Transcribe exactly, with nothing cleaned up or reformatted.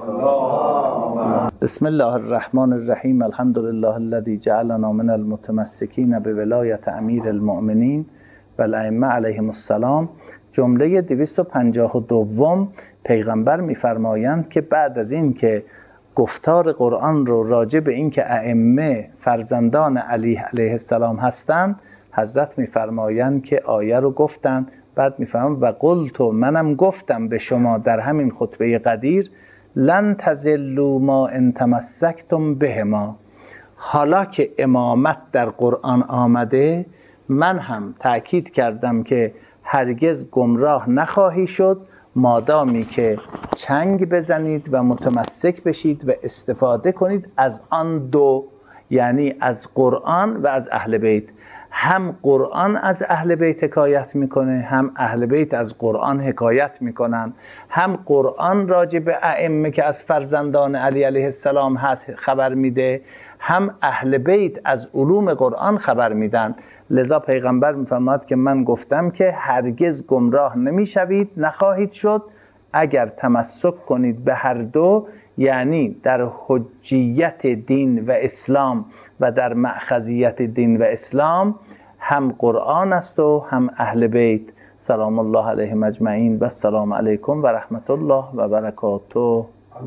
بسم الله الرحمن الرحیم. الحمد لله الذي جعلنا من المتمسکین بولایت امیر المؤمنین و الائمه علیهم السلام. جمله دویست و پنجاه و دو پیغمبر میفرمایند که بعد از این که گفتار قرآن رو راجع به این که ائمه فرزندان علی علیه السلام هستند، حضرت میفرمایند که آیه رو گفتن، بعد میفرمایند و قلت، منم گفتم به شما در همین خطبه قدیر، لن تضلوا ما ان تمسکتم بهما. حالا که امامت در قرآن آمده، من هم تأکید کردم که هرگز گمراه نخواهی شد مادامی که چنگ بزنید و متمسک بشید و استفاده کنید از آن دو، یعنی از قرآن و از اهل بیت. هم قرآن از اهل بیت حکایت میکنه، هم اهل بیت از قرآن حکایت میکنن. هم قرآن راجع به ائمه که از فرزندان علی علیه السلام هست خبر میده، هم اهل بیت از علوم قرآن خبر میدن. لذا پیغمبر میفرماد که من گفتم که هرگز گمراه نمیشوید، نخواهید شد اگر تمسک کنید به هر دو، یعنی در حجیت دین و اسلام و در مأخذیت دین و اسلام هم قرآن است و هم اهل بیت. سلام الله علیهم اجمعین و السلام علیکم و رحمت الله و برکاته.